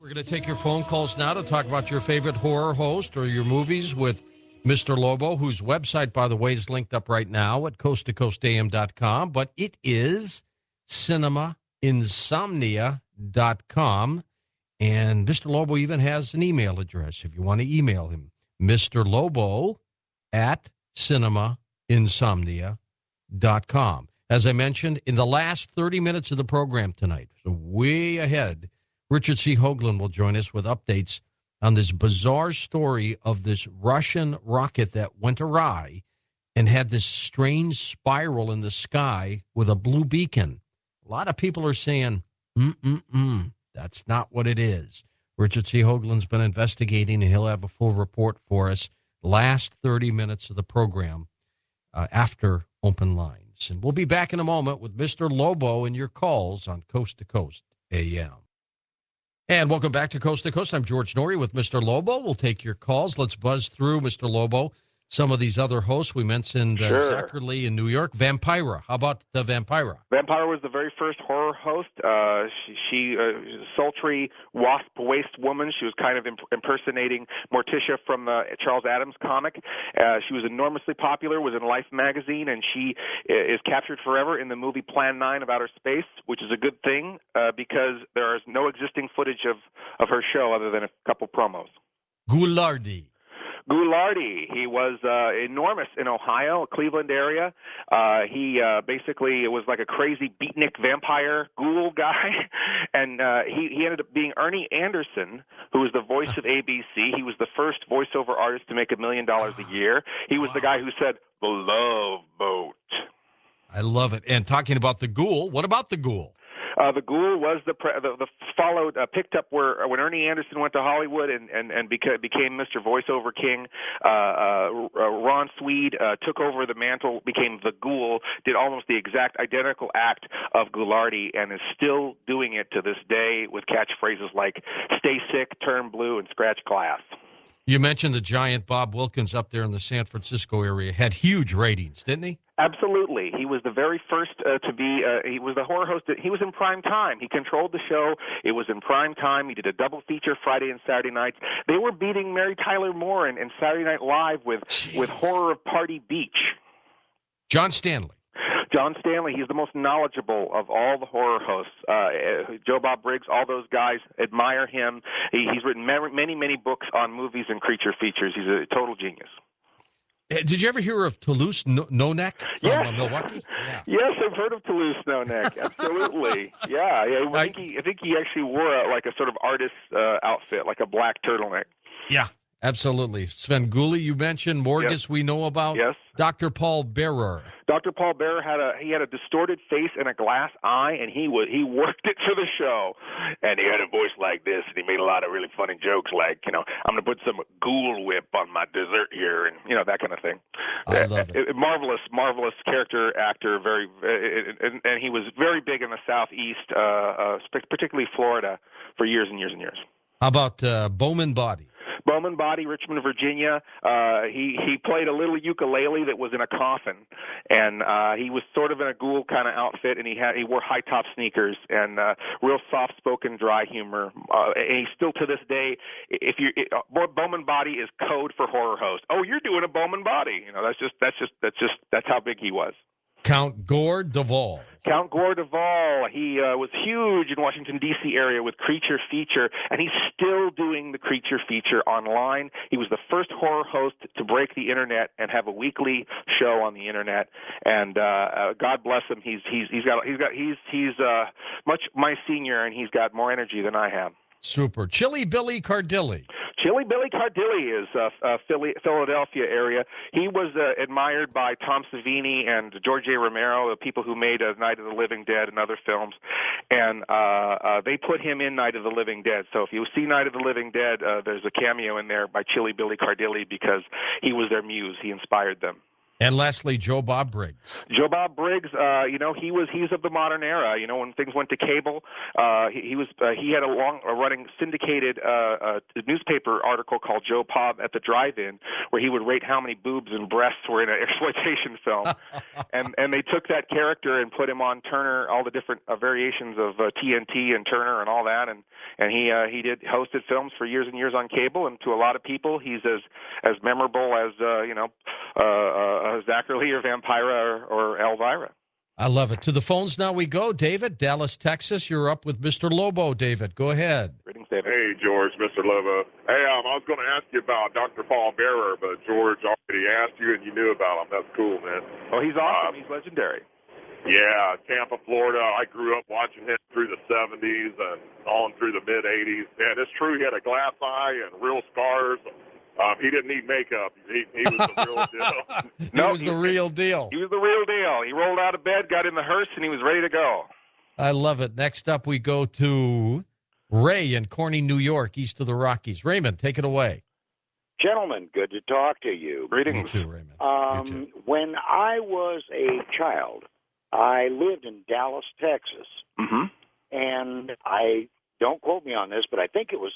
We're going to take your phone calls now to talk about your favorite horror host or your movies with Mr. Lobo, whose website, by the way, is linked up right now at coasttocoastam.com, but it is cinemainsomnia.com. And Mr. Lobo even has an email address if you want to email him, Mr. Lobo at cinemainsomnia.com. As I mentioned, in the last 30 minutes of the program tonight, so way ahead, Richard C. Hoagland will join us with updates on this bizarre story of this Russian rocket that went awry and had this strange spiral in the sky with a blue beacon. A lot of people are saying, that's not what it is. Richard C. Hoagland's been investigating, and he'll have a full report for us last 30 minutes of the program after Open Lines. And we'll be back in a moment with Mr. Lobo and your calls on Coast to Coast AM. And welcome back to Coast. I'm George Noory with Mr. Lobo. We'll take your calls. Let's buzz through, Mr. Lobo, some of these other hosts. We mentioned Zachary in New York. Vampira. How about Vampira? Vampira was the very first horror host. She a sultry, wasp-waist woman. She was kind of impersonating Morticia from the Charles Addams comic. She was enormously popular, was in Life magazine, and she is captured forever in the movie Plan 9 of Outer Space, which is a good thing because there is no existing footage of her show other than a couple promos. Ghoulardi. He was enormous in Ohio, Cleveland area. He basically was like a crazy beatnik vampire ghoul guy, and he ended up being Ernie Anderson, who was the voice of ABC. He was the first voiceover artist to make $1 million a year. He was the guy who said, "The Love Boat." I love it. And talking about the ghoul, what about the ghoul? The Ghoul was picked up when Ernie Anderson went to Hollywood and became Mr. Voiceover King. Ron Swede took over the mantle, became the Ghoul, did almost the exact identical act of Ghoulardi, and is still doing it to this day with catchphrases like "Stay sick, turn blue, and scratch glass." You mentioned the giant Bob Wilkins up there in the San Francisco area. Had huge ratings, didn't he? Absolutely. He was the very first to be, he was the horror host. He was in prime time. He controlled the show. It was in prime time. He did a double feature Friday and Saturday nights. They were beating Mary Tyler Moore in Saturday Night Live with Horror of Party Beach. John Stanley, he's the most knowledgeable of all the horror hosts. Joe Bob Briggs, all those guys admire him. He's written many, many books on movies and creature features. He's a total genius. Did you ever hear of Toulouse Nonek from Milwaukee? Yeah. Yes, I've heard of Toulouse Nonek. Absolutely. Yeah. I think he actually wore a sort of artist's outfit, like a black turtleneck. Yeah. Absolutely. Sven Gulli, you mentioned. Morgus, yes. We know about. Yes. Dr. Paul Bearer. Dr. Paul Bearer had a distorted face and a glass eye, and he worked it for the show. And he had a voice like this, and he made a lot of really funny jokes like, I'm going to put some Ghoul Whip on my dessert here, and, that kind of thing. I love it. Marvelous character actor, and he was very big in the Southeast, particularly Florida, for years and years and years. How about Bowman Body? Bowman Body, Richmond, Virginia. He played a little ukulele that was in a coffin, and he was sort of in a ghoul kind of outfit, and he wore high top sneakers and real soft spoken, dry humor. And he still to this day, Bowman Body is code for horror host. Oh, you're doing a Bowman Body. That's how big he was. Count Gore Duvall. Count Gore Duvall. He was huge in Washington, D.C. area with Creature Feature, and he's still doing the Creature Feature online. He was the first horror host to break the internet and have a weekly show on the internet. And God bless him. He's much my senior, and he's got more energy than I have. Super. Chili Billy Cardilli. Chili Billy Cardilli is Philadelphia area. He was admired by Tom Savini and George A. Romero, the people who made Night of the Living Dead and other films. And they put him in Night of the Living Dead. So if you see Night of the Living Dead, there's a cameo in there by Chili Billy Cardilli because he was their muse. He inspired them. And lastly, Joe Bob Briggs. Joe Bob Briggs, he's of the modern era. When things went to cable, he had a running syndicated newspaper article called Joe Bob at the Drive-In, where he would rate how many boobs and breasts were in an exploitation film, and they took that character and put him on Turner, all the different variations of TNT and Turner and all that, and he did hosted films for years and years on cable, and to a lot of people, he's as memorable as Zachary or Vampira or Elvira. I love it. To the phones now we go. David, Dallas, Texas. You're up with Mr. Lobo. David, go ahead. Greetings, David. Hey, George, Mr. Lobo. Hey, I was going to ask you about Dr. Paul Bearer, but George already asked you and you knew about him. That's cool, man. Oh, he's awesome. He's legendary. Yeah, Tampa, Florida. I grew up watching him through the 70s and on through the mid-80s. And it's true, he had a glass eye and real scars. He didn't need makeup. He was the real deal. He was the real deal. He was the real deal. He rolled out of bed, got in the hearse, and he was ready to go. I love it. Next up, we go to Ray in Corning, New York, east of the Rockies. Raymond, take it away. Gentlemen, good to talk to you. Greetings. You too, Raymond. You too. When I was a child, I lived in Dallas, Texas. Mm-hmm. And don't quote me on this, but I think it was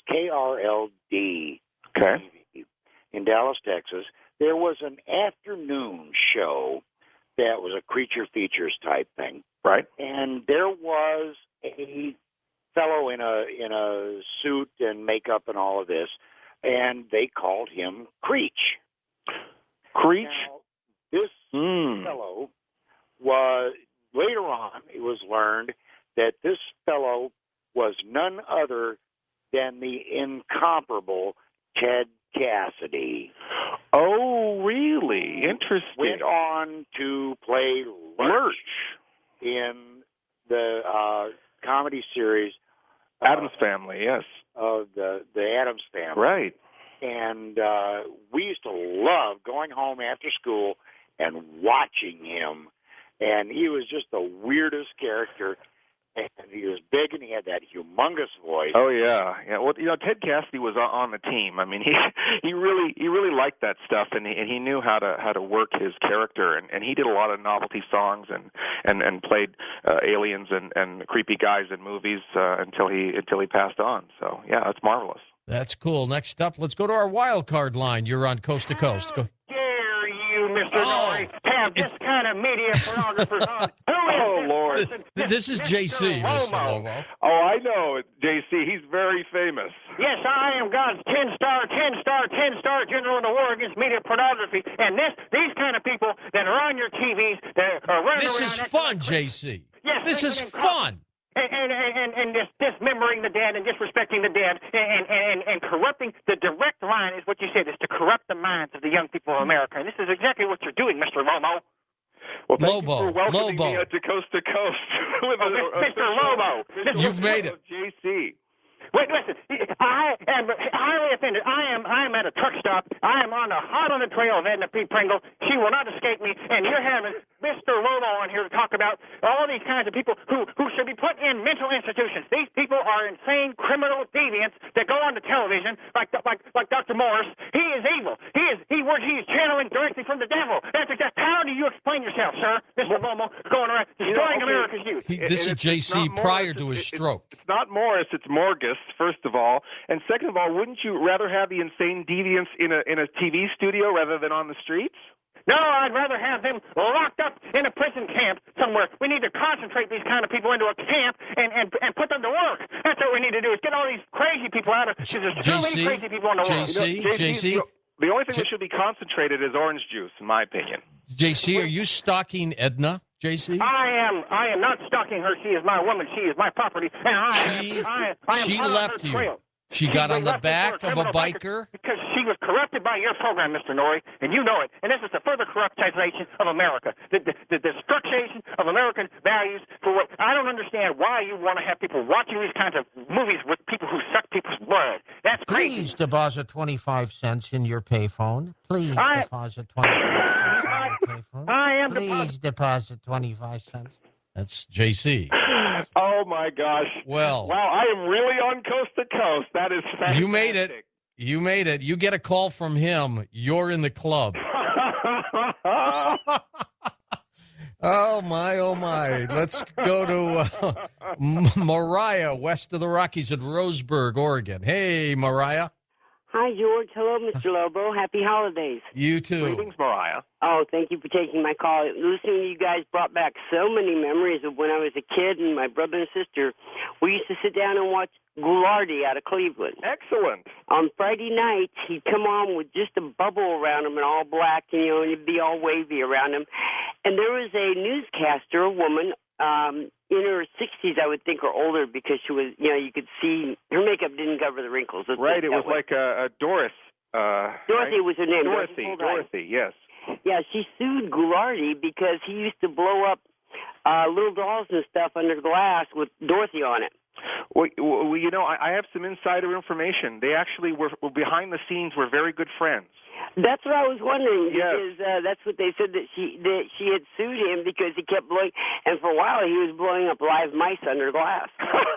KRLD Okay. TV in Dallas, Texas. There was an afternoon show that was a creature features type thing. Right. And there was a fellow in a suit and makeup and all of this, and they called him Creech. Creech? Now, this fellow was, later on, it was learned that this fellow was none other than the incomparable Ted Cassidy. Oh, really? Interesting. Went on to play Lurch in the comedy series Addams Family, yes. Of the Addams Family. Right. And we used to love going home after school and watching him. And he was just the weirdest character. And he was big, and he had that humongous voice. Oh yeah. Well, Ted Cassidy was on the team. I mean, he really liked that stuff, and he knew how to work his character, and he did a lot of novelty songs and played aliens and creepy guys in movies until he passed on. So yeah, that's marvelous. That's cool. Next up, let's go to our wild card line. You're on Coast to Coast. Go. Dare you, Mr. Norrie, have this kind of media pornographers on? Oh, Lord. This is JC, Mr. Lobo. Oh, I know JC. He's very famous. Yes, I am God's 10-star general in the war against media pornography. And these kind of people that are on your TVs, that are running This around. is fun, JC. Yes, this is fun. And just dismembering the dead and disrespecting the dead and corrupting the direct line is what you said, is to corrupt the minds of the young people of America. And this is exactly what you're doing, Mr. Lobo. Well, thank Lobo, you for welcoming Lobo. me to Coast with Mr. Lobo. You've made it. JC. Wait, listen. I am highly offended. I am at a truck stop. I am hot on the trail of Edna P. Pringle. She will not escape me. And you're having Mr. Lobo on here to talk about all these kinds of people who should be put in mental institutions. These people are insane criminal deviants that go on the television like Dr. Morris. He is evil. He is channeling directly from the devil. That's exactly. How do you explain yourself, sir, Mr. Lobo, going around destroying America's youth? This is JC prior to his stroke. It's not Morris. It's Morgus, first of all, and second of all, wouldn't you rather have the insane deviants in a TV studio rather than on the streets? No, I'd rather have them locked up in a prison camp somewhere. We need to concentrate these kind of people into a camp and put them to work. That's what we need to do, is get all these crazy people out of it. There's too many crazy people in the world. JC? The only thing that should be concentrated is orange juice, in my opinion. JC, are you stalking Edna, JC? I am not stalking her. She is my woman. She is my property. And I am she part left of her you. trail. She got on the left me back for of a criminal biker? Because she was corrupted by your program, Mr. Norrie, and you know it. And this is the further corruptization of America, the destruction of American values. For what I don't understand why you want to have people watching these kinds of movies with people who suck people's blood. That's crazy. Please deposit 25 cents in your payphone. Please deposit 25 cents in your payphone. I am Please deposit 25 cents. That's JC. Oh, my gosh. Well. Wow, I am really on Coast to Coast. That is fantastic. You made it. You made it. You get a call from him. You're in the club. Oh, my, oh, my. Let's go to Mariah, west of the Rockies in Roseburg, Oregon. Hey, Mariah. Hi, George. Hello, Mr. Lobo. Happy holidays. You too. Greetings, Mariah. Oh, thank you for taking my call. Listening to you guys brought back so many memories of when I was a kid and my brother and sister. We used to sit down and watch Ghoulardi out of Cleveland. Excellent. On Friday nights, he'd come on with just a bubble around him and all black, and, and he'd be all wavy around him. And there was a newscaster, a woman, in her 60s, I would think, or older, because she was, you could see her makeup didn't cover the wrinkles. Right, it was like Doris. Dorothy was her name. Dorothy, yes. Yeah, she sued Ghoulardi because he used to blow up little dolls and stuff under glass with Dorothy on it. Well, I have some insider information. They actually were behind the scenes, were very good friends. That's what I was wondering, yes. Because that's what they said, that she had sued him because he kept blowing, and for a while he was blowing up live mice under glass.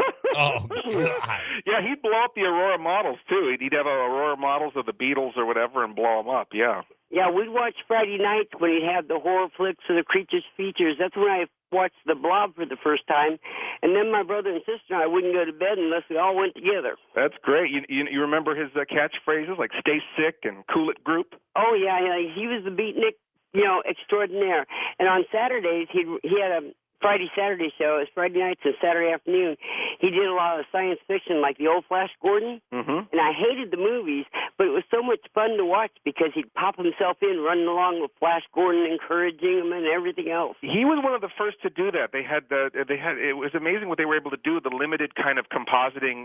Oh, God. Yeah, he'd blow up the Aurora models, too. He'd have Aurora models of the Beatles or whatever and blow them up, yeah. Yeah, we'd watch Friday nights when he'd have the horror flicks or the Creatures features. That's when I watched The Blob for the first time. And then my brother and sister and I wouldn't go to bed unless we all went together. That's great. You remember his catchphrases like "Stay Sick" and "Cool It Group"? Oh, yeah. He was the beatnik, extraordinaire. And on Saturdays, he had a Friday-Saturday show. It was Friday nights and Saturday afternoon. He did a lot of science fiction, like the old Flash Gordon. Mm-hmm. And I hated the movies, but it was so much fun to watch because he'd pop himself in, running along with Flash Gordon, encouraging him and everything else. He was one of the first to do that. They had it was amazing what they were able to do with the limited kind of compositing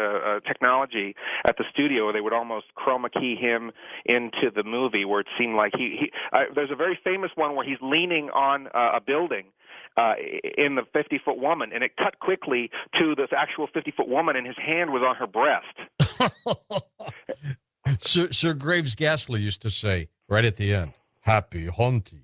technology at the studio. They would almost chroma key him into the movie, where it seemed like there's a very famous one where he's leaning on a building. In the 50-foot woman, and it cut quickly to this actual 50-foot woman, and his hand was on her breast. Sir Graves Ghastly used to say right at the end, "Happy hunting."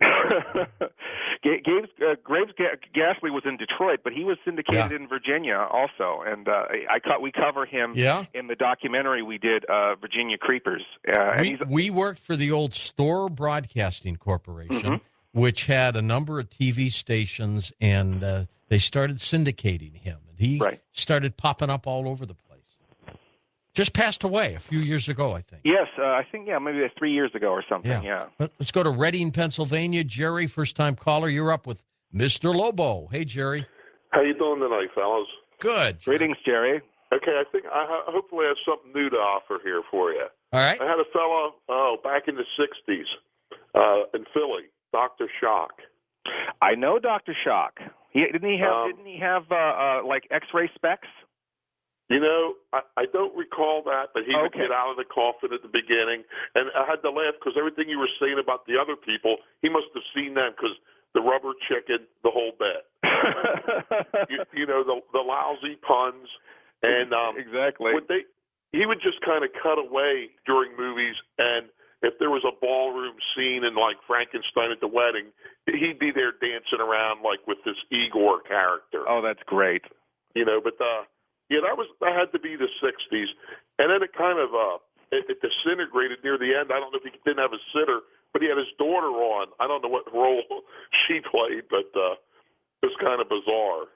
Graves Ghastly was in Detroit, but he was syndicated in Virginia also, and we cover him in the documentary we did, Virginia Creepers. We worked for the old Store Broadcasting Corporation. Mm-hmm. Which had a number of TV stations, and they started syndicating him. And he started popping up all over the place. Just passed away a few years ago, I think. Yes, I think, maybe 3 years ago or something, yeah. Let's go to Reading, Pennsylvania. Jerry, first-time caller. You're up with Mr. Lobo. Hey, Jerry. How you doing tonight, fellas? Good. Greetings, Jerry. Okay, I think hopefully I have something new to offer here for you. All right. I had a fellow, back in the 60s in Philly. Dr. Shock. I know Dr. Shock. Didn't he have like X-ray specs? I don't recall that, but he would get out of the coffin at the beginning, and I had to laugh because everything you were saying about the other people, he must have seen them because the rubber chicken, the whole bit. the lousy puns, and exactly. He would just kind of cut away during movies, and if there was a ballroom scene in like Frankenstein at the wedding, he'd be there dancing around like with this Igor character. Oh, that's great. But that had to be the 60s, and then it kind of it disintegrated near the end. I don't know if he didn't have a sitter, but he had his daughter on. I don't know what role she played, but it was kind of bizarre.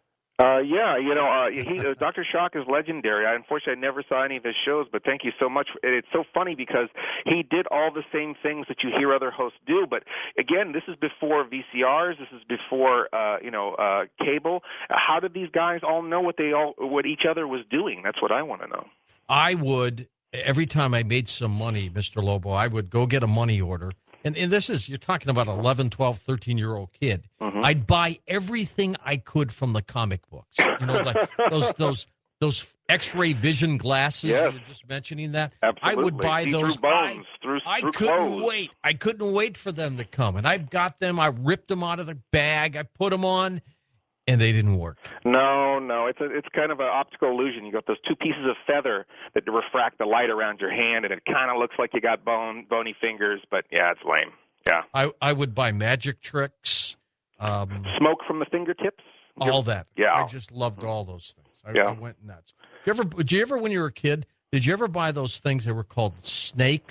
Dr. Shock is legendary. Unfortunately, I never saw any of his shows, but thank you so much. It's so funny because he did all the same things that you hear other hosts do. But again, this is before VCRs. This is before cable. How did these guys all know what each other was doing? That's what I want to know. I would, every time I made some money, Mr. Lobo, I would go get a money order. And this is, you're talking about 11, 12, 13-year-old kid. Mm-hmm. I'd buy everything I could from the comic books. Like those X-ray vision glasses. Yes. You were just mentioning that. Absolutely. I would buy those. Through bones, I through couldn't clothes. wait. I couldn't wait for them to come. And I got them. I ripped them out of the bag. I put them on, and they didn't work. No. It's kind of an optical illusion. You got those two pieces of feather that refract the light around your hand, and it kind of looks like you got bony fingers, but yeah, it's lame. Yeah. I would buy magic tricks. Smoke from the fingertips. All that. Yeah. I just loved all those things. I went nuts. Did you ever, when you were a kid, did you ever buy those things that were called snakes?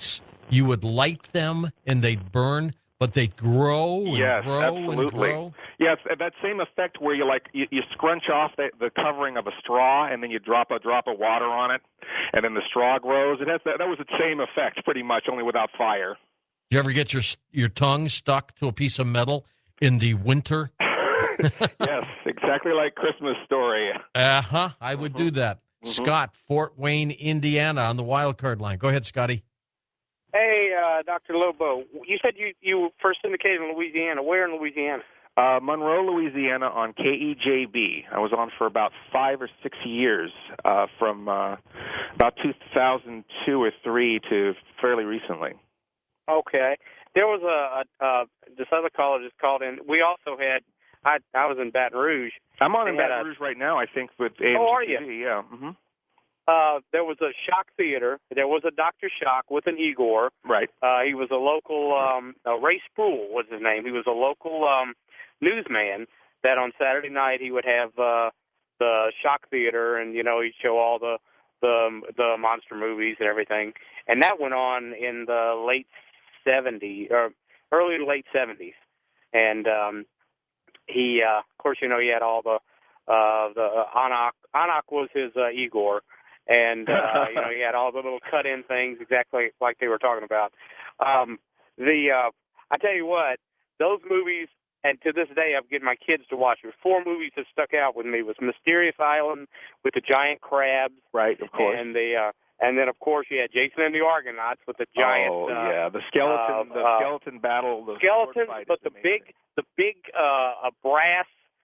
you would light them and they'd burn, but they'd grow and Yes, grow absolutely. and grow. Yes, that same effect where you scrunch off the covering of a straw and then you drop a drop of water on it, and then the straw grows. It has that was the same effect pretty much, only without fire. Did you ever get your tongue stuck to a piece of metal in the winter? Yes, exactly like Christmas Story. I would do that. Scott, Fort Wayne, Indiana, on the wild card line. Go ahead, Scotty. Hey, Dr. Lobo, you said you first syndicated in Louisiana. Where in Louisiana? Monroe, Louisiana, on KEJB. I was on for about 5 or 6 years, from about 2002 or 3 to fairly recently. Okay. There was this other caller just called in. We also had, I was in Baton Rouge. I'm on in Baton Rouge right now, I think, with AMC are you? TV, yeah. Mm-hmm. There was a Shock Theater. There was a Dr. Shock with an Igor. Right. He was a local, Ray Spruill was his name. He was a local newsman that on Saturday night he would have the Shock Theater, and, he'd show all the monster movies and everything. And that went on in the late 70s, or early to late 70s. And he, of course, he had all the Anak. Anak was his Igor. And, he had all the little cut-in things exactly like they were talking about. I tell you what, those movies, and to this day I've getting my kids to watch them. 4 movies that stuck out with me was Mysterious Island with the giant crabs. Right, of course. And then, of course, you had Jason and the Argonauts with the giant. Oh, yeah, the skeleton battle. The skeletons, but the big brass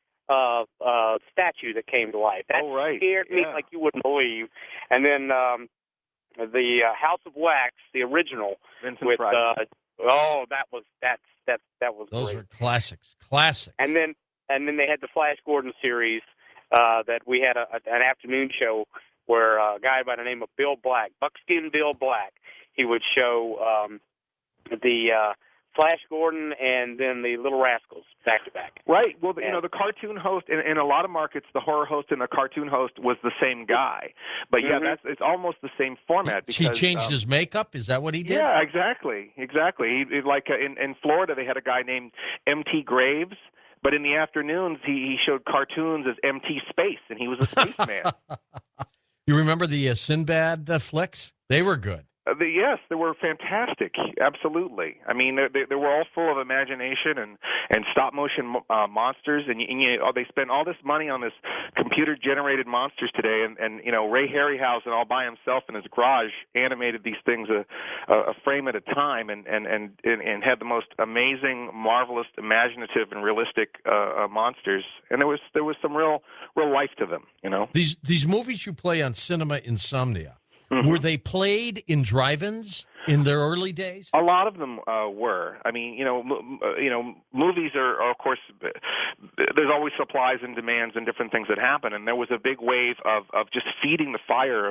statue that came to life. That scared me like you wouldn't believe. And then the House of Wax, the original, Vincent with Price. that was Those great. are classics. Classics. And then they had the Flash Gordon series that we had an afternoon show where a guy by the name of Bill Black, Buckskin Bill Black, he would show the Flash Gordon and then the Little Rascals back to back. Right. Well, the cartoon host in a lot of markets, the horror host and the cartoon host was the same guy. But it's almost the same format. Because, he changed his makeup. Is that what he did? Yeah, exactly. He like in Florida, they had a guy named M.T. Graves. But in the afternoons, he showed cartoons as M.T. Space, and he was a spaceman. You remember the Sinbad flicks? They were good. Yes, they were fantastic. Absolutely. I mean, they were all full of imagination and stop motion monsters. And they spend all this money on this computer generated monsters today. And Ray Harryhausen all by himself in his garage animated these things a frame at a time and had the most amazing, marvelous, imaginative, and realistic monsters. And there was some real life to them. These movies you play on Cinema Insomnia. Were they played in drive-ins in their early days? A lot of them were. I mean, movies are of course. There's always supplies and demands and different things that happen, and there was a big wave of just feeding the fire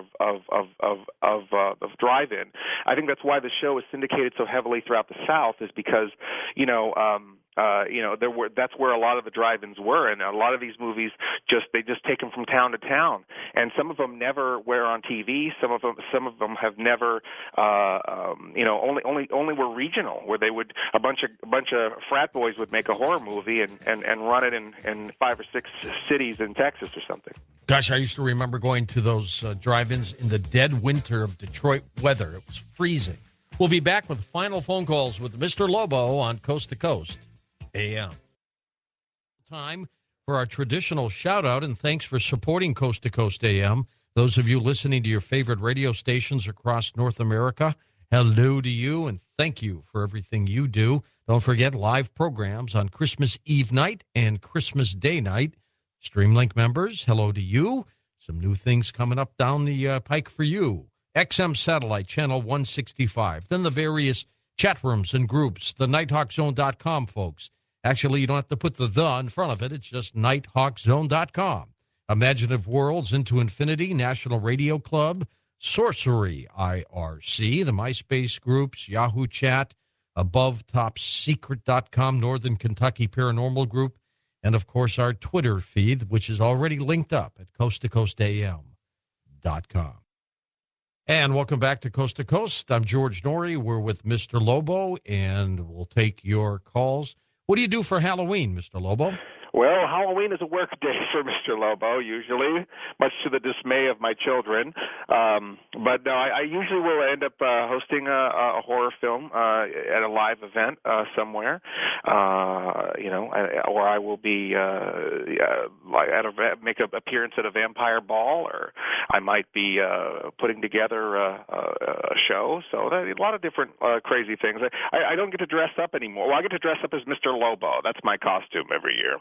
of drive-in. I think that's why the show is syndicated so heavily throughout the South, is because that's where a lot of the drive-ins were, and a lot of these movies they just take them from town to town, and some of them never were on TV. Some of them have never, only were regional, where they would a bunch of frat boys would make a horror movie and run it in 5 or 6 cities in Texas or something. Gosh, I used to remember going to those drive-ins in the dead winter of Detroit weather. It was freezing. We'll be back with final phone calls with Mr. Lobo on Coast to Coast AM. Time for our traditional shout-out, and thanks for supporting Coast to Coast AM. Those of you listening to your favorite radio stations across North America, hello to you, and thank you for everything you do. Don't forget live programs on Christmas Eve night and Christmas Day night. Streamlink members, hello to you. Some new things coming up down the pike for you. XM Satellite, Channel 165. Then the various chat rooms and groups, the NighthawkZone.com folks. Actually, you don't have to put the in front of it. It's just NighthawkZone.com. Imaginative Worlds Into Infinity, National Radio Club, Sorcery IRC, the MySpace groups, Yahoo Chat, AboveTopSecret.com, Northern Kentucky Paranormal Group, and, of course, our Twitter feed, which is already linked up at CoastToCoastAM.com. And welcome back to Coast to Coast. I'm George Norrie. We're with Mr. Lobo, and we'll take your calls. What do you do for Halloween, Mr. Lobo? Well, Halloween is a work day for Mr. Lobo, usually, much to the dismay of my children. But no, I usually will end up hosting a horror film at a live event somewhere, or I will be make an appearance at a vampire ball, or I might be putting together a show. So a lot of different crazy things. I don't get to dress up anymore. Well, I get to dress up as Mr. Lobo. That's my costume every year.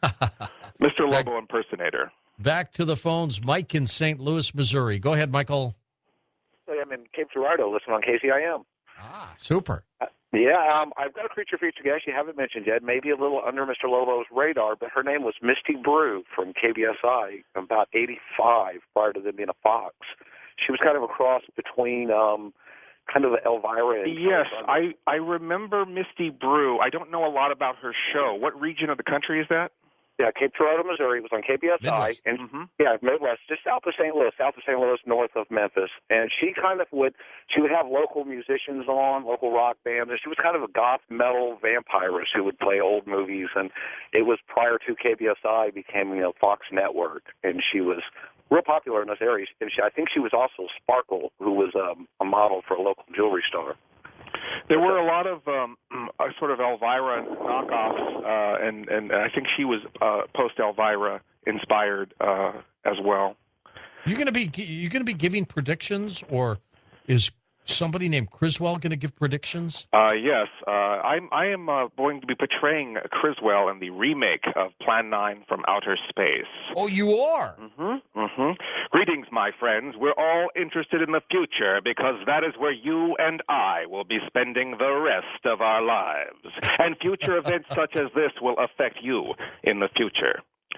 Mr. Lobo impersonator. Back to the phones. Mike in St. Louis, Missouri. Go ahead, Michael. I'm in Cape Girardeau, listening on KCIM. Ah, super. I've got a creature feature guest you haven't mentioned yet, maybe a little under Mr. Lobo's radar, but her name was Misty Brew from KBSI, about 85, prior to them being a Fox. She was kind of a cross between kind of Elvira and... Yes, I remember Misty Brew. I don't know a lot about her show. What region of the country is that? Yeah, Cape Girardeau, Missouri. It was on KBSI. Midwest. And yeah, Midwest, just south of St. Louis, north of Memphis. And she would have local musicians on, local rock bands. And she was kind of a goth metal vampirist who would play old movies. And it was prior to KBSI became, Fox Network. And she was real popular in this area. And I think she was also Sparkle, who was a model for a local jewelry store. There were a lot of sort of Elvira knockoffs, and I think she was post-Elvira inspired as well. You're going to be giving predictions, or is somebody named Criswell going to give predictions? Yes, I am going to be portraying Criswell in the remake of Plan 9 from Outer Space. Oh, you are? Greetings, my friends. We're all interested in the future because that is where you and I will be spending the rest of our lives. And future events such as this will affect you in the future.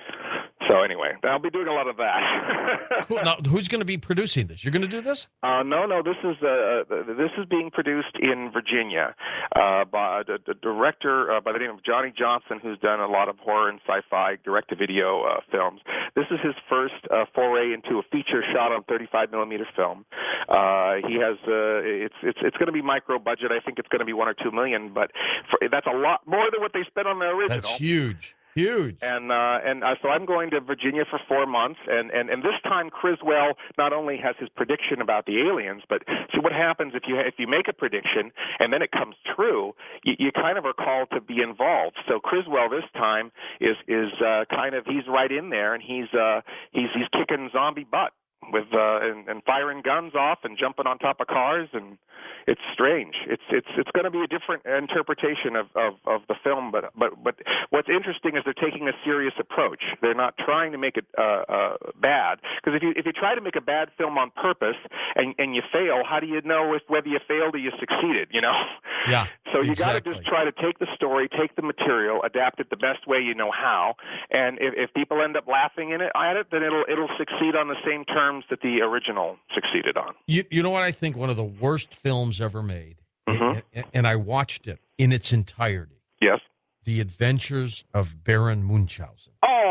So anyway, I'll be doing a lot of that. Cool. Now, who's going to be producing this? You're going to do this? No. This is being produced in Virginia by a director by the name of Johnny Johnson, who's done a lot of horror and sci-fi direct-to-video films. This is his first foray into a feature shot on 35 millimeter film. He has it's going to be micro budget. I think it's going to be $1 or $2 million, but that's a lot more than what they spent on the original. That's huge. Huge. And so I'm going to Virginia for 4 months, and this time Criswell not only has his prediction about the aliens, but see what happens if you make a prediction and then it comes true, you kind of are called to be involved. So Criswell this time is kind of, he's right in there, and he's kicking zombie butt with and firing guns off and jumping on top of cars, and it's strange. It's going to be a different interpretation of the film, but what's interesting is they're taking a serious approach. They're not trying to make it bad, because if you try to make a bad film on purpose and you fail, how do you know whether you failed or you succeeded? Yeah. So you got to just try to take the story, take the material, adapt it the best way you know how, and if people end up laughing at it, then it'll succeed on the same terms that the original succeeded on. You know what I think? One of the worst films ever made, and I watched it in its entirety. Yes. The Adventures of Baron Munchausen.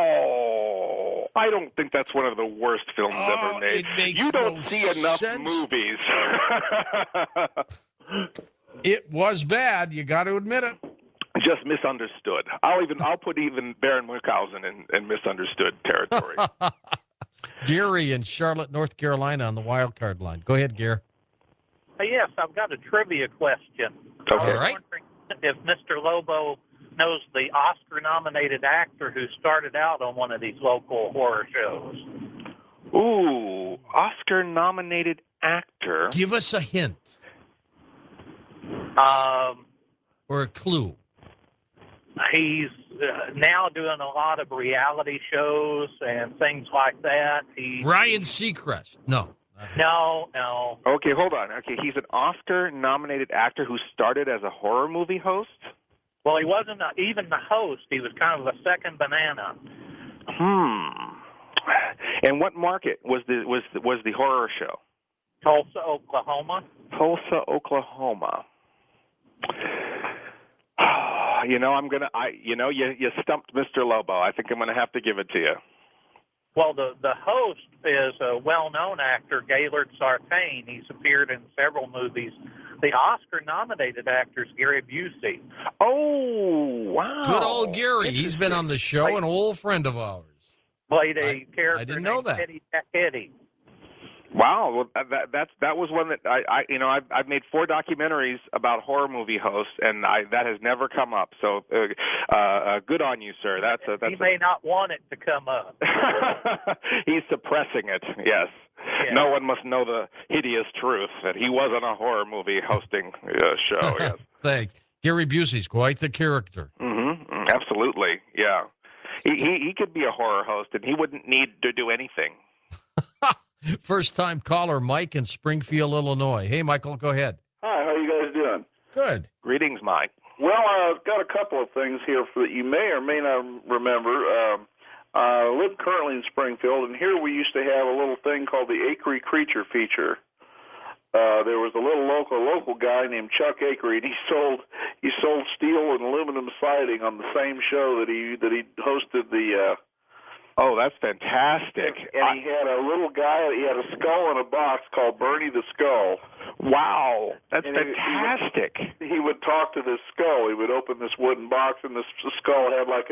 Oh, I don't think that's one of the worst films ever made. It makes you don't no see enough sense. movies. It was bad. You got to admit it. Just misunderstood. I'll put even Baron Munchausen in misunderstood territory. Gary in Charlotte, North Carolina on the wild card line. Go ahead, Gary. Yes, I've got a trivia question. Okay. All right. I'm wondering if Mr. Lobo knows the Oscar-nominated actor who started out on one of these local horror shows. Ooh, Oscar-nominated actor. Give us a hint. Or a clue. He's now doing a lot of reality shows and things like that. Ryan Seacrest. No. No. Okay, hold on. Okay, he's an Oscar-nominated actor who started as a horror movie host? Well, he wasn't even the host. He was kind of a second banana. And what market was the horror show? Tulsa, Oklahoma. Tulsa, Oklahoma. You stumped Mr. Lobo. I think I'm going to have to give it to you. Well, the host is a well-known actor, Gaylord Sartain. He's appeared in several movies. The Oscar-nominated actor is Gary Busey. Oh, wow. Good old Gary. He's been on the show, an old friend of ours. Played a character I didn't know named that. Eddie. Wow, well, that was one that I've made 4 documentaries about horror movie hosts, and that has never come up. So, good on you, sir. He may not want it to come up. He's suppressing it. Yes. Yeah. No one must know the hideous truth that he wasn't a horror movie hosting show. Yes. Thanks. Gary Busey's quite the character. Mm-hmm. Absolutely. Yeah. He could be a horror host, and he wouldn't need to do anything. First-time caller, Mike in Springfield, Illinois. Hey, Michael, go ahead. Hi, how you guys doing? Good. Greetings, Mike. Well, I've got a couple of things here that you may or may not remember. I live currently in Springfield, and here we used to have a little thing called the Akery Creature Feature. There was a little local guy named Chuck Akery, and he sold steel and aluminum siding on the same show that he hosted the. Oh, that's fantastic. And he had a little guy, he had a skull in a box called Bernie the Skull. Wow, that's fantastic. He would talk to this skull. He would open this wooden box, and the skull had like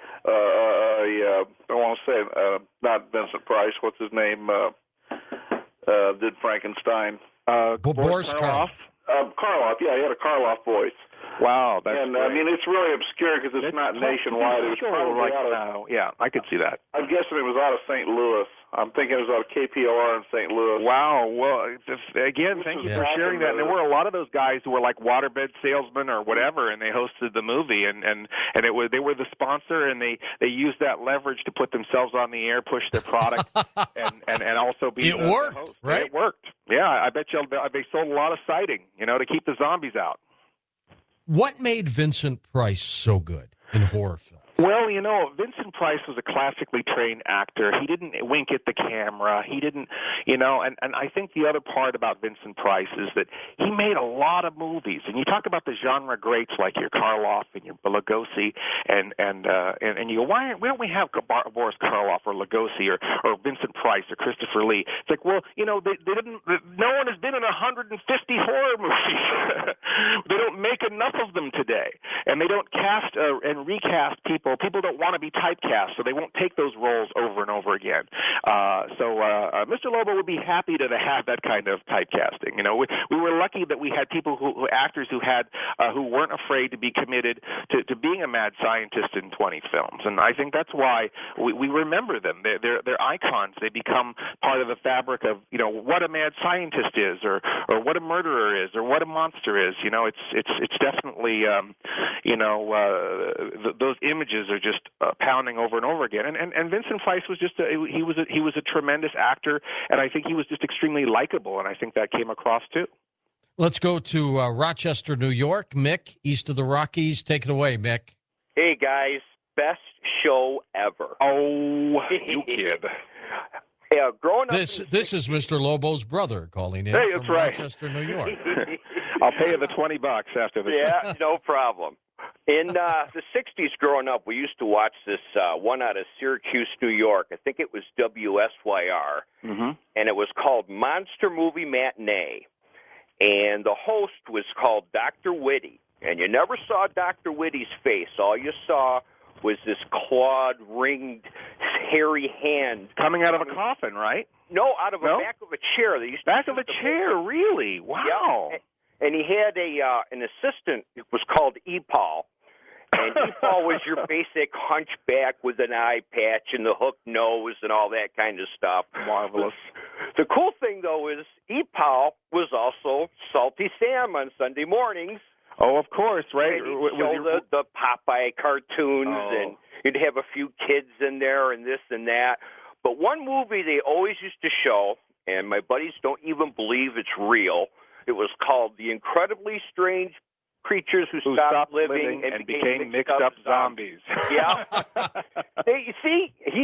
I want to say, not Vincent Price, what's his name, did Frankenstein. Boris Karloff. Karloff, yeah, he had a Karloff voice. Wow, that's and great. I mean, it's really obscure because it's not nationwide. It was probably out of, yeah, I could see that. I'm guessing it was out of St. Louis. I'm thinking it was out of KPLR in St. Louis. Wow. Well, again, thank you for sharing that. And there were a lot of those guys who were like waterbed salesmen or whatever, and they hosted the movie, and they were the sponsor, and they used that leverage to put themselves on the air, push their product, and also be the worked, host. Right? It worked. Yeah, I bet you they sold a lot of siding, to keep the zombies out. What made Vincent Price so good in horror films? Well, Vincent Price was a classically trained actor. He didn't wink at the camera. He didn't, and I think the other part about Vincent Price is that he made a lot of movies. And you talk about the genre greats like your Karloff and your Lugosi, and you go, why don't we have Boris Karloff or Lugosi or Vincent Price or Christopher Lee? It's like, well, they didn't. No one has been in 150 horror movies. They don't make enough of them today, and they don't cast and recast people. People don't want to be typecast, so they won't take those roles over and over again. So Mr. Lobo would be happy to have that kind of typecasting. We were lucky that we had people actors who weren't afraid to be committed to being a mad scientist in 20 films, and I think that's why we remember them. They're icons. They become part of the fabric of what a mad scientist is, or what a murderer is, or what a monster is. It's definitely those images are just pounding over and over again. And Vincent Price was just he was a tremendous actor, and I think he was just extremely likable, and I think that came across too. Let's go to Rochester, New York. Mick, east of the Rockies. Take it away, Mick. Hey, guys. Best show ever. Oh, you kid. Yeah, growing up. This is Mr. Lobo's brother calling in from from Rochester, New York. I'll pay you the $20 after this. Yeah, no problem. In the 60s, growing up, we used to watch this one out of Syracuse, New York. I think it was WSYR, and it was called Monster Movie Matinee. And the host was called Dr. Whitty. And you never saw Dr. Whitty's face. All you saw was this clawed, ringed, hairy hand. Coming out of a coffin, right? No, out of the back of a chair. They used back of a chair, really? Wow. Yeah. And he had an assistant. It was called E-Paul. And E-Paul was your basic hunchback with an eye patch and the hooked nose and all that kind of stuff. Marvelous. The cool thing, though, is E-Paul was also Salty Sam on Sunday mornings. Oh, of course, right? And he'd show the Popeye cartoons, and you'd have a few kids in there and this and that. But one movie they always used to show, and my buddies don't even believe it's real, it was called The Incredibly Strange Creatures Who Stopped Living and Became Mixed Up Zombies. Yeah. You see, he knows.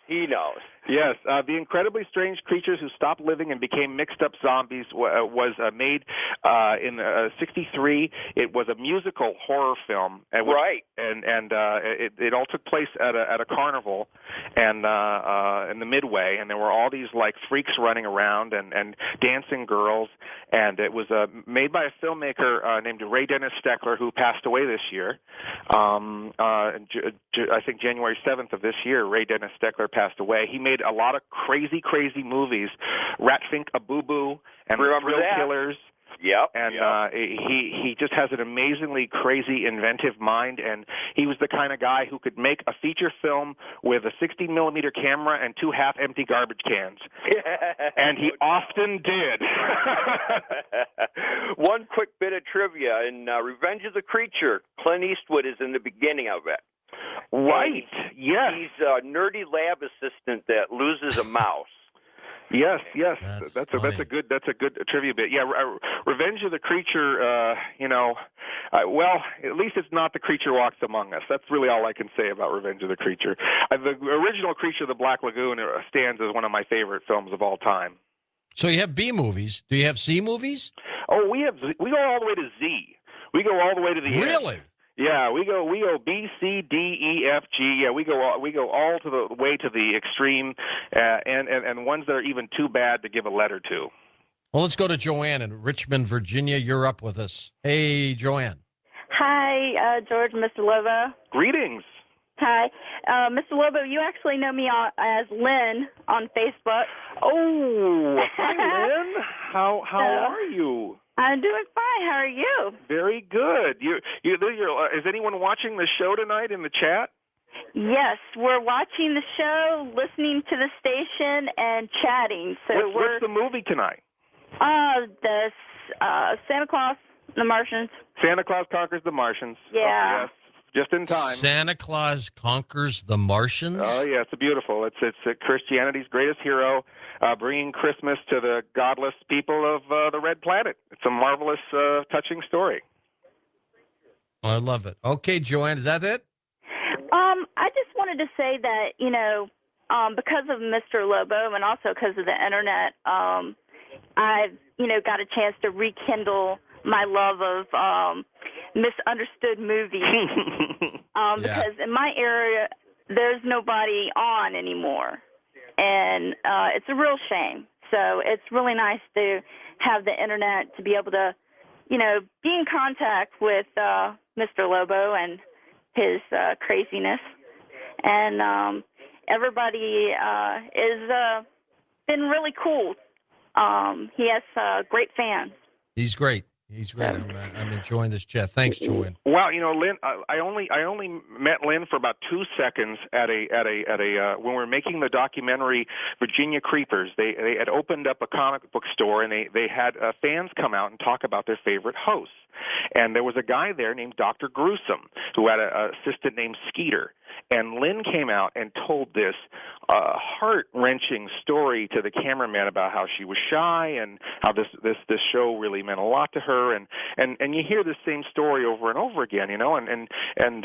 He knows. Yes, The Incredibly Strange Creatures Who Stopped Living and Became Mixed Up Zombies was made in '63. It was a musical horror film, Right? And it all took place at a carnival, and in the Midway, and there were all these like freaks running around and dancing girls, and it was made by a filmmaker named Ray Dennis Steckler, who passed away this year. I think January 7th of this year, Ray Dennis Steckler passed away. He made a lot of crazy movies, Ratfink a Boo Boo and Thrill Killers. Yep. And he just has an amazingly crazy, inventive mind, and he was the kind of guy who could make a feature film with a 16mm camera and 2 half-empty garbage cans. And he often did. One quick bit of trivia. In Revenge of the Creature, Clint Eastwood is in the beginning of it. Right, yes. He's a nerdy lab assistant that loses a mouse. Yes. That's a good trivia bit. Yeah, Revenge of the Creature. Well, at least it's not The Creature Walks Among Us. That's really all I can say about Revenge of the Creature. The original Creature of the Black Lagoon stands as one of my favorite films of all time. So you have B movies. Do you have C movies? Oh, we go all the way to Z. We go all the way to the really. End. Yeah, we go B, C, D, E, F, G. Yeah, we go all to the way to the extreme, and ones that are even too bad to give a letter to. Well, let's go to Joanne in Richmond, Virginia. You're up with us. Hey, Joanne. Hi, George, Mr. Lobo. Greetings. Hi, Mr. Lobo. You actually know me as Lynn on Facebook. Oh, hi, Lynn. How are you? I'm doing fine. How are you? Very good. Is anyone watching the show tonight in the chat? Yes, we're watching the show, listening to the station, and chatting. So what's the movie tonight? The Santa Claus, the Martians. Santa Claus Conquers the Martians. Yeah. Oh, yes. Just in time. Santa Claus Conquers the Martians? Oh, yeah, it's beautiful. It's Christianity's greatest hero, bringing Christmas to the godless people of the Red Planet. It's a marvelous, touching story. Oh, I love it. Okay, Joanne, is that it? I just wanted to say that, because of Mr. Lobo and also because of the Internet, I've, got a chance to rekindle my love of misunderstood movies. Because in my area, there's nobody on anymore. And it's a real shame. So it's really nice to have the Internet to be able to, be in contact with Mr. Lobo and his craziness. And everybody is been really cool. He has great fans. He's great. He's great. I'm enjoying this chat. Thanks, Joanne. Wow, Lynn, I only met Lynn for about 2 seconds at a when we were making the documentary Virginia Creepers. They had opened up a comic book store, and they had fans come out and talk about their favorite hosts. And there was a guy there named Dr. Gruesome who had an assistant named Skeeter. And Lynn came out and told this heart-wrenching story to the cameraman about how she was shy and how this show really meant a lot to her. And you hear the same story over and over again, and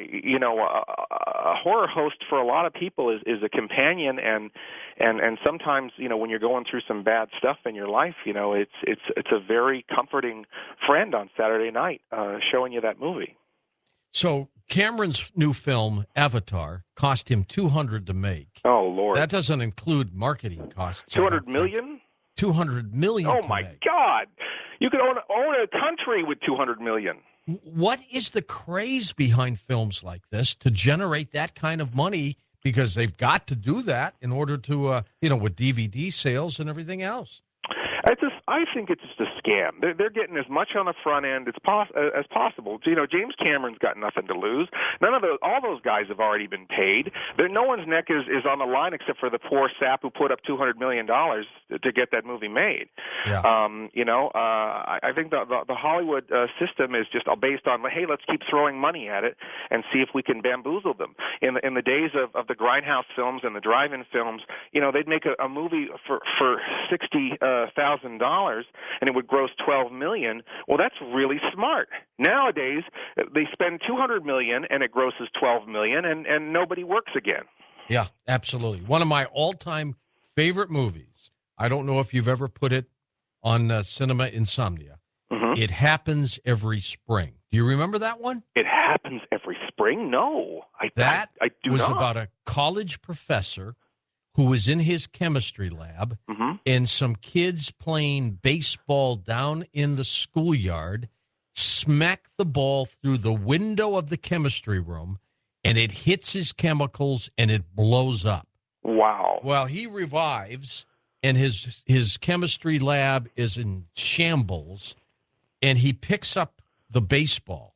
a horror host for a lot of people is a companion, and sometimes, when you're going through some bad stuff in your life, it's a very comforting friend on Saturday night showing you that movie. So Cameron's new film, Avatar, cost him $200 to make. Oh, Lord. That doesn't include marketing costs. $200 million? $200 million. Oh, my God. You could own a country with $200 million. What is the craze behind films like this to generate that kind of money? Because they've got to do that in order to, with DVD sales and everything else. I think it's just a scam. They're getting as much on the front end as possible. James Cameron's got nothing to lose. All those guys have already been paid. No one's neck is on the line except for the poor sap who put up $200 million to get that movie made. Yeah. I think the Hollywood system is just based on, hey, let's keep throwing money at it and see if we can bamboozle them. In the days of the Grindhouse films and the drive-in films, they'd make a movie for $60,000. And it would gross $12 million. Well, that's really smart. Nowadays, they spend $200 million and it grosses $12 million, and nobody works again. Yeah, absolutely. One of my all-time favorite movies. I don't know if you've ever put it on Cinema Insomnia. Mm-hmm. It Happens Every Spring. Do you remember that one? It Happens Every Spring? No, I do was not. about a college professor who was in his chemistry lab, Mm-hmm. and some kids playing baseball down in the schoolyard smack the ball through the window of the chemistry room, and it hits his chemicals, and it blows up. Wow. Well, he revives, and his chemistry lab is in shambles, and he picks up the baseball,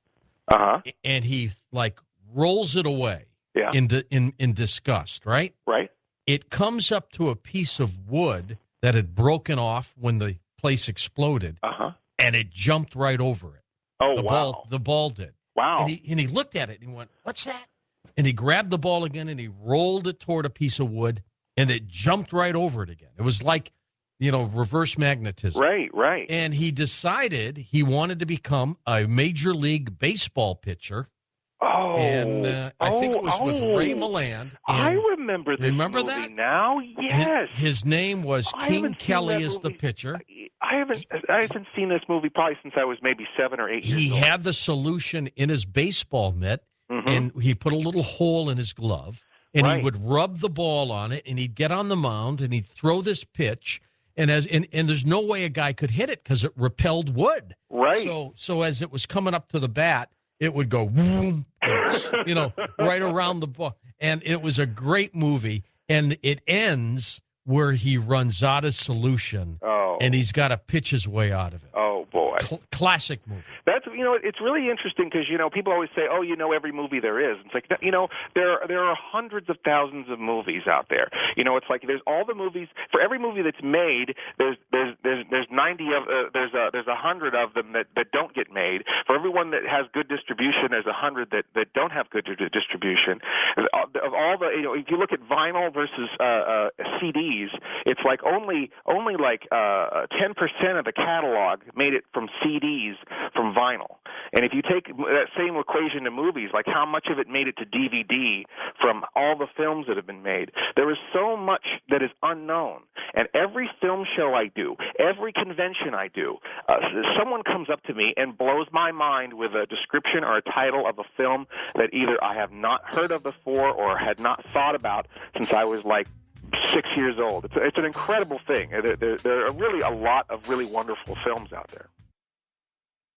and he rolls it away in disgust. Right. It comes up to a piece of wood that had broken off when the place exploded, and it jumped right over it. Oh, wow! The ball did. Wow! And he looked at it and he went, "What's that?" And he grabbed the ball again and he rolled it toward a piece of wood, and it jumped right over it again. It was like, reverse magnetism. Right. And he decided he wanted to become a Major League Baseball pitcher. Oh, and I think it was with Ray Milland. I remember this movie that now. Yes, his name was King Kelly as the pitcher. I haven't seen this movie probably since I was maybe 7 or 8 years old. He had the solution in his baseball mitt, and he put a little hole in his glove, and he would rub the ball on it, and he'd get on the mound, and he'd throw this pitch, and there's no way a guy could hit it because it repelled wood. Right. So as it was coming up to the bat, it would go, boom, right around the ball. And it was a great movie. And it ends where he runs out of solution, and he's got to pitch his way out of it. Oh, boy. Classic movie. That's it's really interesting because people always say, oh, every movie there is. It's like there are hundreds of thousands of movies out there. It's like there's all the movies for every movie that's made. There's 90 of there's 100 of them that don't get made. For everyone that has good distribution, there's 100 that don't have good distribution. Of all the if you look at vinyl versus CDs, it's like only like 10% of the catalog made it from CDs from vinyl. And if you take that same equation to movies, like how much of it made it to DVD from all the films that have been made, there is so much that is unknown. And every film show I do, every convention I do, someone comes up to me and blows my mind with a description or a title of a film that either I have not heard of before or had not thought about since I was like 6 years old. It's an incredible thing. There are really a lot of really wonderful films out there.